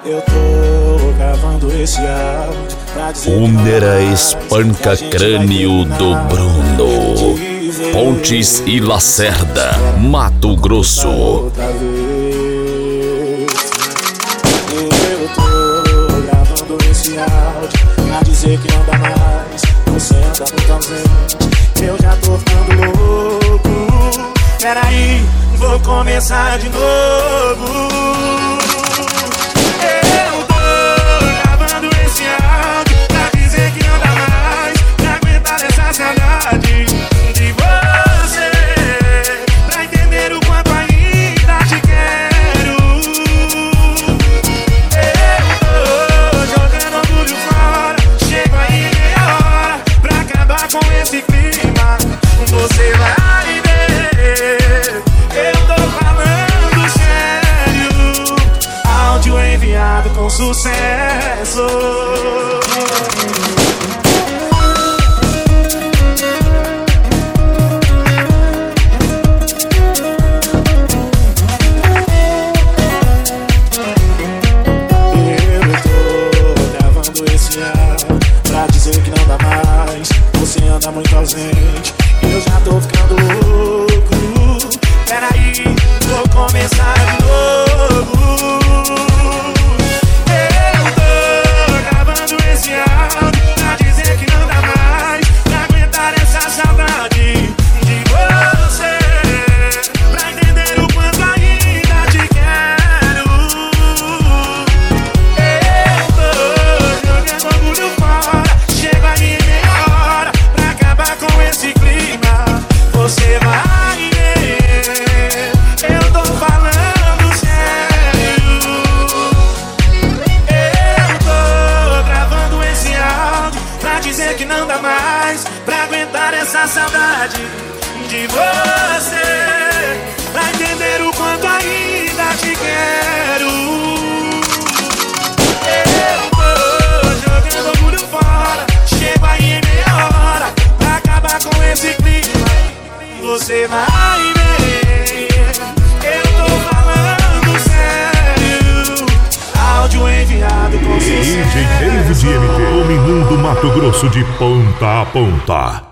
Eu tô gravando esse áudio pra dizer Únera espanca crânio do Bruno. Pontes e Lacerda, Mato Grosso. outra vez. Eu tô gravando esse áudio pra dizer que não dá mais. Você anda muito ausente, eu já tô ficando louco. Peraí, vou começar de novo. Eu tô gravando esse áudio pra dizer que não dá mais pra aguentar essa saudade de você, pra entender o quanto ainda te quero. Eu tô jogando orgulho fora, chego aí meia hora pra acabar com esse clima. Você vai ver, eu tô falando sério. Áudio enviado com sucesso. Pra dizer que não dá mais, você anda muito ausente, eu já tô ficando louco. Peraí, vou começar de novo. Eu tô gravando esse áudio pra dizer que não dá mais pra aguentar essa saudade de você, pra entender o quanto ainda te quero. Eu tô jogando orgulho fora, chego aí meia hora pra acabar com esse clima. Você vai ver, eu tô falando sério. Eu tô gravando esse áudio pra dizer que não dá mais pra aguentar essa saudade de você, pra entender o quanto ainda te quero. Eu tô jogando orgulho fora, chego aí em meia hora pra acabar com esse clima. Você vai ver, eu tô falando sério. Áudio enviado com sucesso. DJ David MT, dominando Mato Grosso de ponta a ponta.